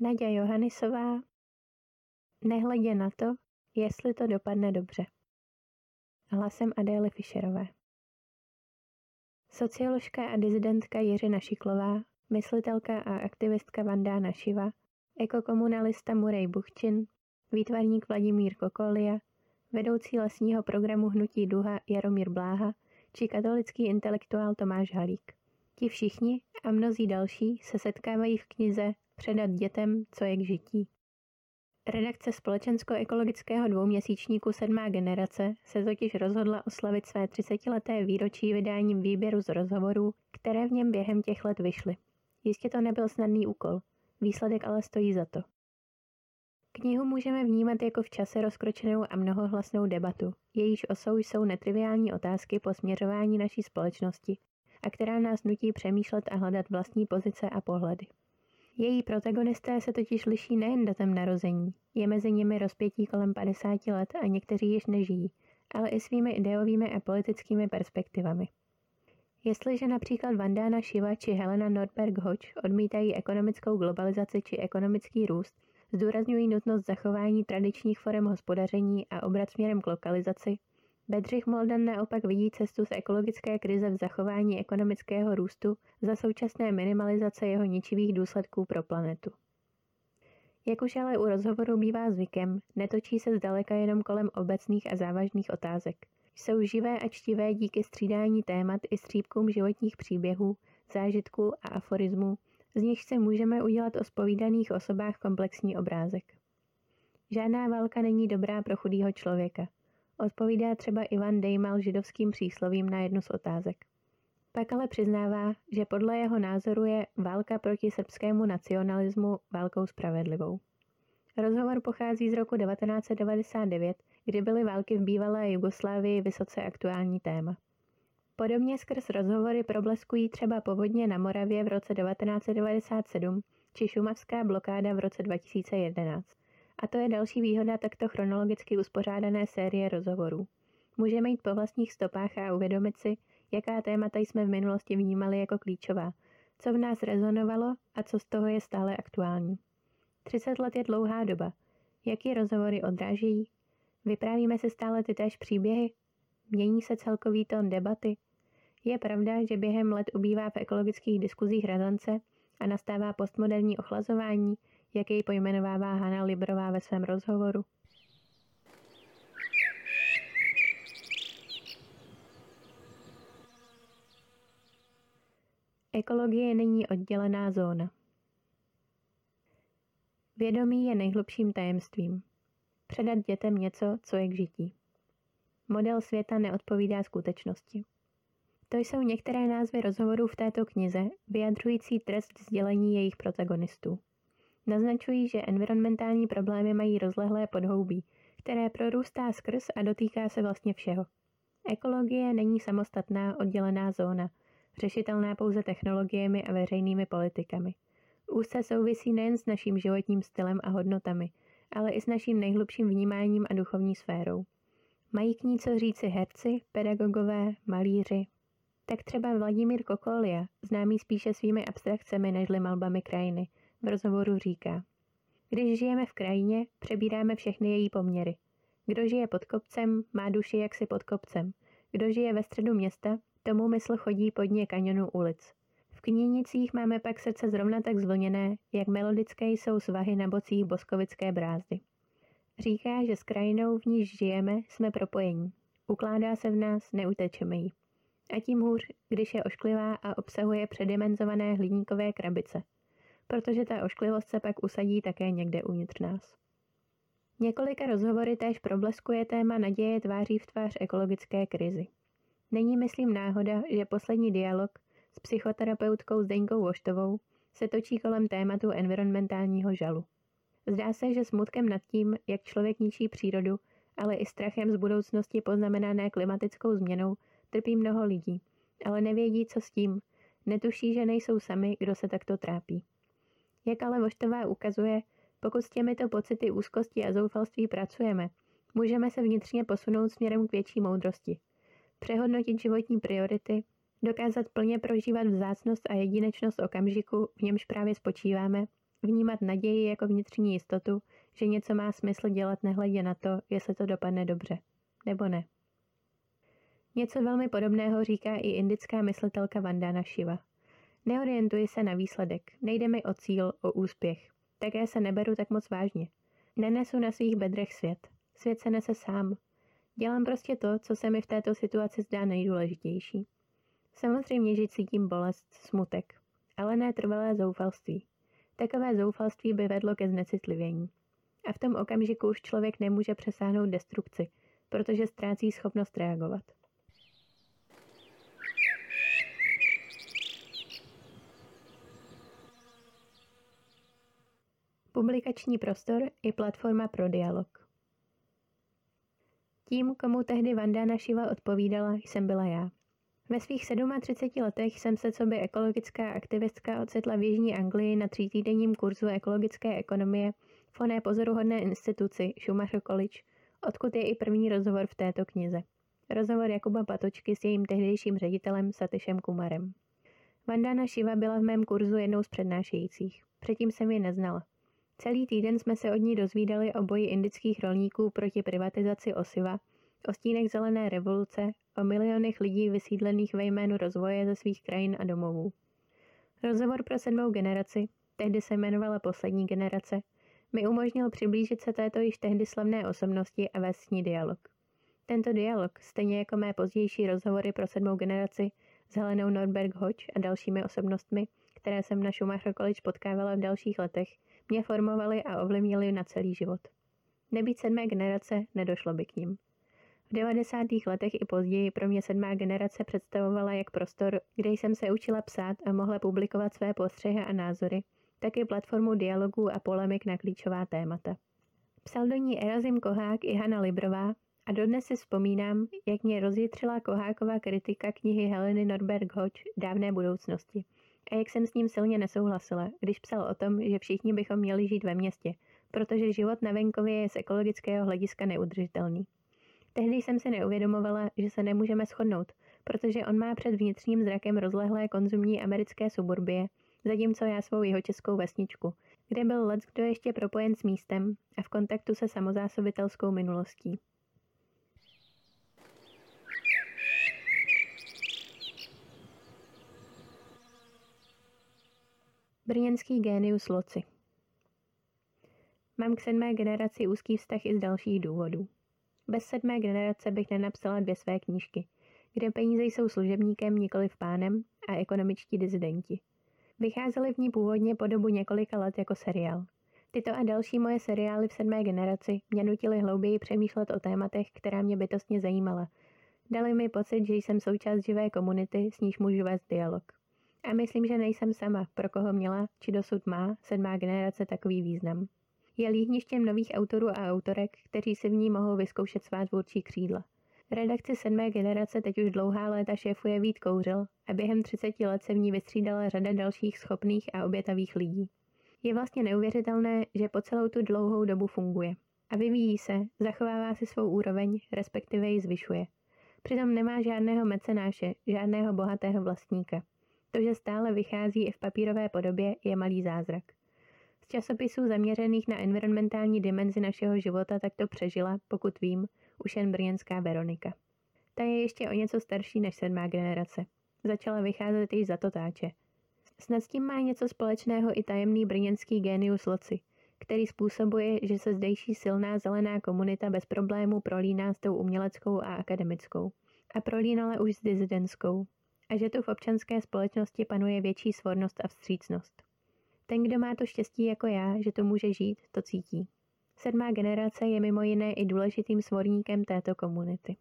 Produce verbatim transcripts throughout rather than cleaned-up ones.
Naďa Johannisová. Nehledě na to, jestli to dopadne dobře. Hlasem Adély Fischerové. Socioložka a disidentka Jiřina Šiklová, myslitelka a aktivistka Vandána Šiva, ekokomunalista Murej Buchčin, výtvarník Vladimír Kokolia, vedoucí lesního programu Hnutí Duha Jaromír Bláha či katolický intelektuál Tomáš Halík. Ti všichni a mnozí další se setkávají v knize Předat dětem, co je k žití. Redakce společensko-ekologického dvouměsíčníku Sedmá generace se totiž rozhodla oslavit své třicetileté výročí vydáním výběru z rozhovorů, které v něm během těch let vyšly. Jistě to nebyl snadný úkol, výsledek ale stojí za to. Knihu můžeme vnímat jako v čase rozkročenou a mnohohlasnou debatu, jejíž osou jsou netriviální otázky po směřování naší společnosti a která nás nutí přemýšlet a hledat vlastní pozice a pohledy. Její protagonisté se totiž liší nejen datem narození, je mezi nimi rozpětí kolem padesáti let a někteří již nežijí, ale i svými ideovými a politickými perspektivami. Jestliže například Vandána Šiva či Helena Nordberg Hodge odmítají ekonomickou globalizaci či ekonomický růst, zdůrazňují nutnost zachování tradičních forem hospodaření a obrat směrem k lokalizaci, Bedřich Moldan naopak vidí cestu z ekologické krize v zachování ekonomického růstu za současné minimalizace jeho ničivých důsledků pro planetu. Jak už ale u rozhovoru bývá zvykem, netočí se zdaleka jenom kolem obecných a závažných otázek. Jsou živé a čtivé díky střídání témat i střípkům životních příběhů, zážitků a aforismů, z nichž se můžeme udělat o zpovídaných osobách komplexní obrázek. Žádná válka není dobrá pro chudýho člověka. Odpovídá třeba Ivan Dejmal židovským příslovím na jednu z otázek. Pak ale přiznává, že podle jeho názoru je válka proti srbskému nacionalismu válkou spravedlivou. Rozhovor pochází z roku devatenáct set devadesát devět, kdy byly války v bývalé Jugoslávii vysoce aktuální téma. Podobně skrz rozhovory probleskují třeba povodně na Moravě v roce devatenáct set devadesát sedm či šumavská blokáda v roce dva tisíce jedenáct. A to je další výhoda takto chronologicky uspořádané série rozhovorů. Můžeme jít po vlastních stopách a uvědomit si, jaká témata jsme v minulosti vnímali jako klíčová, co v nás rezonovalo a co z toho je stále aktuální. třicet let je dlouhá doba. Jaký rozhovory odrážejí? Vyprávíme si stále ty též příběhy? Mění se celkový tón debaty? Je pravda, že během let ubývá v ekologických diskuzích razance a nastává postmoderní ochlazování, jak jej pojmenovává Hana Librová ve svém rozhovoru? Ekologie není oddělená zóna. Vědomí je nejhlubším tajemstvím. Předat dětem něco, co je k žití. Model světa neodpovídá skutečnosti. To jsou některé názvy rozhovorů v této knize, vyjadřující trest sdělení jejich protagonistů. Naznačují, že environmentální problémy mají rozlehlé podhoubí, které prorůstá skrz a dotýká se vlastně všeho. Ekologie není samostatná oddělená zóna, řešitelná pouze technologiemi a veřejnými politikami. Úzce souvisí nejen s naším životním stylem a hodnotami, ale i s naším nejhlubším vnímáním a duchovní sférou. Mají k ní co říci herci, pedagogové, malíři. Tak třeba Vladimír Kokolia, známý spíše svými abstrakcemi nežli malbami krajiny, v rozhovoru říká: Když žijeme v krajině, přebíráme všechny její poměry. Kdo žije pod kopcem, má duši jaksi pod kopcem. Kdo žije ve středu města, tomu mysl chodí po dně kaňonu ulic. V Knínicích máme pak srdce zrovna tak zvlněné, jak melodické jsou svahy na bocích boskovické brázdy. Říká, že s krajinou, v níž žijeme, jsme propojení. Ukládá se v nás, neutečeme jí. A tím hůř, když je ošklivá a obsahuje předimenzované hliníkové krabice. Protože ta ošklivost se pak usadí také někde uvnitř nás. Několika rozhovory též probleskuje téma naděje tváří v tvář ekologické krizi. Není myslím náhoda, že poslední dialog s psychoterapeutkou Zdeňkou Voštovou se točí kolem tématu environmentálního žalu. Zdá se, že smutkem nad tím, jak člověk ničí přírodu, ale i strachem z budoucnosti poznamenané klimatickou změnou, trpí mnoho lidí, ale nevědí, co s tím, netuší, že nejsou sami, kdo se takto trápí. Jak ale Voštová ukazuje, pokud s těmito pocity úzkosti a zoufalství pracujeme, můžeme se vnitřně posunout směrem k větší moudrosti. Přehodnotit životní priority, dokázat plně prožívat vzácnost a jedinečnost okamžiku, v němž právě spočíváme, vnímat naději jako vnitřní jistotu, že něco má smysl dělat nehledě na to, jestli to dopadne dobře, nebo ne. Něco velmi podobného říká i indická myslitelka Vandana Shiva. Neorientuji se na výsledek, nejde mi o cíl, o úspěch. Také se neberu tak moc vážně. Nenesu na svých bedrech svět. Svět se nese sám. Dělám prostě to, co se mi v této situaci zdá nejdůležitější. Samozřejmě, že cítím bolest, smutek, ale ne trvalé zoufalství. Takové zoufalství by vedlo ke znecitlivění. A v tom okamžiku už člověk nemůže přesáhnout destrukci, protože ztrácí schopnost reagovat. Publikační prostor i platforma pro dialog. Tím, komu tehdy Vandana Shiva odpovídala, jsem byla já. Ve svých třiceti sedmi letech jsem se coby ekologická aktivistka ocitla v Jižní Anglii na třítýdenním kurzu ekologické ekonomie v oné pozoruhodné instituci Schumacher College, odkud je i první rozhovor v této knize. Rozhovor Jakuba Patočky s jejím tehdejším ředitelem Satišem Kumarem. Vandana Shiva byla v mém kurzu jednou z přednášejících. Předtím jsem ji neznala. Celý týden jsme se od ní dozvídali o boji indických rolníků proti privatizaci osiva, o stínech zelené revoluce, o milionech lidí vysídlených ve jménu rozvoje ze svých krajin a domovů. Rozhovor pro sedmou generaci, tehdy se jmenovala Poslední generace, mi umožnil přiblížit se této již tehdy slavné osobnosti a vést s ní dialog. Tento dialog, stejně jako mé pozdější rozhovory pro sedmou generaci s Helenou Norberg Hodge a dalšími osobnostmi, které jsem na Schumacher College potkávala v dalších letech, mě formovaly a ovlivnily na celý život. Nebýt sedmé generace, nedošlo by k nim. V devadesátých letech i později pro mě sedmá generace představovala jak prostor, kde jsem se učila psát a mohla publikovat své postřehy a názory, tak i platformu dialogů a polemik na klíčová témata. Psal do ní Erazim Kohák i Hana Librová a dodnes si vzpomínám, jak mě rozjitřila Kohákova kritika knihy Heleny Norberg Hodge Dávné budoucnosti a jak jsem s ním silně nesouhlasila, když psal o tom, že všichni bychom měli žít ve městě, protože život na venkově je z ekologického hlediska neudržitelný. Tehdy jsem si neuvědomovala, že se nemůžeme shodnout, protože on má před vnitřním zrakem rozlehlé konzumní americké suburbie, zatímco já svou jihočeskou vesničku, kde byl leckdo ještě propojen s místem a v kontaktu se samozásobitelskou minulostí. Brněnský génius loci. Mám k sedmé generaci úzký vztah i z dalších důvodů. Bez sedmé generace bych nenapsala dvě své knížky, kde peníze jsou služebníkem, nikoliv pánem a ekonomičtí dizidenti. Vycházely v ní původně po dobu několika let jako seriál. Tyto a další moje seriály v sedmé generaci mě nutily hlouběji přemýšlet o tématech, která mě bytostně zajímala. Dali mi pocit, že jsem součást živé komunity, s níž můžu vést dialog. A myslím, že nejsem sama, pro koho měla, či dosud má, sedmá generace takový význam. Je líhništěm nových autorů a autorek, kteří si v ní mohou vyzkoušet svá tvůrčí křídla. Redakci sedmé generace teď už dlouhá léta šéfuje Vít Kouřil a během třiceti let se v ní vystřídala řada dalších schopných a obětavých lidí. Je vlastně neuvěřitelné, že po celou tu dlouhou dobu funguje. A vyvíjí se, zachovává si svou úroveň, respektive ji zvyšuje. Přitom nemá žádného mecenáše, žádného bohatého vlastníka. To, že stále vychází i v papírové podobě, je malý zázrak. Z časopisů zaměřených na environmentální dimenzi našeho života takto přežila, pokud vím, už jen brněnská Veronika. Ta je ještě o něco starší než sedmá generace. Začala vycházet již za totáče. Snad s tím má něco společného i tajemný brněnský génius loci, který způsobuje, že se zdejší silná zelená komunita bez problémů prolíná s tou uměleckou a akademickou. A prolínala už s dizidentskou. A že tu v občanské společnosti panuje větší svornost a vstřícnost. Ten, kdo má to štěstí jako já, že to může žít, to cítí. Sedmá generace je mimo jiné i důležitým svorníkem této komunity.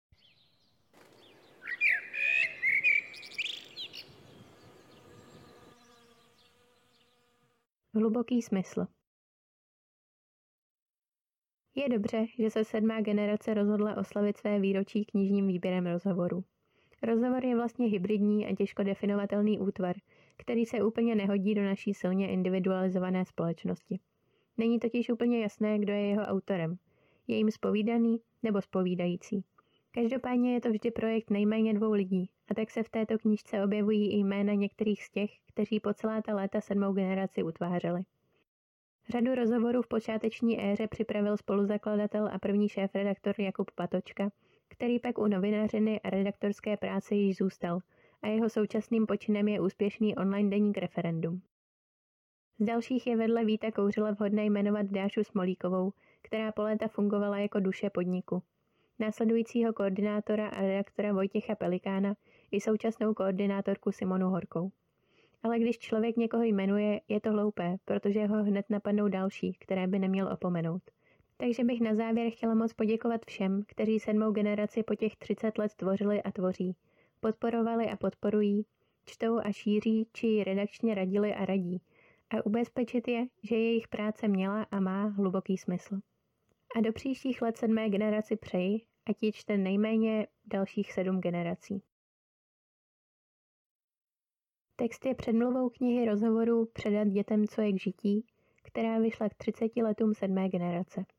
Hluboký smysl. Je dobře, že se sedmá generace rozhodla oslavit své výročí knižním výběrem rozhovorů. Rozhovor je vlastně hybridní a těžko definovatelný útvar, který se úplně nehodí do naší silně individualizované společnosti. Není totiž úplně jasné, kdo je jeho autorem. Je jim zpovídaný nebo zpovídající. Každopádně je to vždy projekt nejméně dvou lidí a tak se v této knížce objevují i jména některých z těch, kteří po celá ta léta sedmou generaci utvářeli. Řadu rozhovorů v počáteční éře připravil spoluzakladatel a první šéfredaktor Jakub Patočka, který pak u novinařiny a redaktorské práce již zůstal a jeho současným počinem je úspěšný online deník Referendum. Z dalších je vedle Víta Kouřila vhodné jmenovat Dášu Smolíkovou, která po léta fungovala jako duše podniku, následujícího koordinátora a redaktora Vojtěcha Pelikána i současnou koordinátorku Simonu Horkou. Ale když člověk někoho jmenuje, je to hloupé, protože ho hned napadnou další, které by neměl opomenout. Takže bych na závěr chtěla moc poděkovat všem, kteří sedmou generaci po těch třicet let tvořili a tvoří, podporovali a podporují, čtou a šíří, či ji redakčně radili a radí, a ubezpečit je, že jejich práce měla a má hluboký smysl. A do příštích let sedmé generaci přeji, ať ji čte nejméně dalších sedm generací. Text je předmluvou knihy rozhovorů Předat dětem, co je k žití, která vyšla k třiceti letům sedmé generace.